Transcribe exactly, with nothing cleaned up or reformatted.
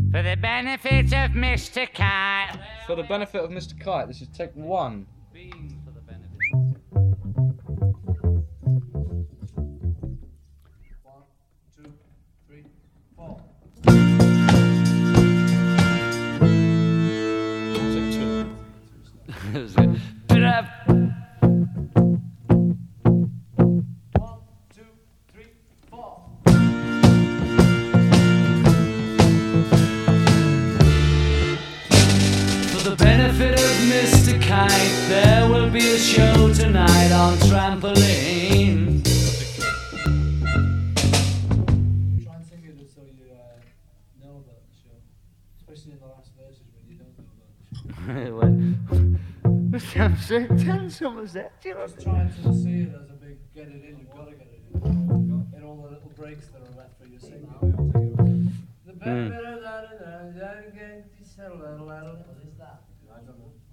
For the benefit of Mister Kite. For the benefit of Mister Kite, this is take one. Beans for the benefit. One, two, three, four. Take two. Bit of One, two, three, four. For the benefit of Mister Kite, there will be a show tonight on trampoline. Try and sing it so you uh, know about the show. Especially in the last verses when you don't know about the show. I'm saying, tell someone that. Just trying to see it as a big get it in, you've got to get it in. In all the little breaks that are left for you singing. The benefit of that, what is that? I don't know.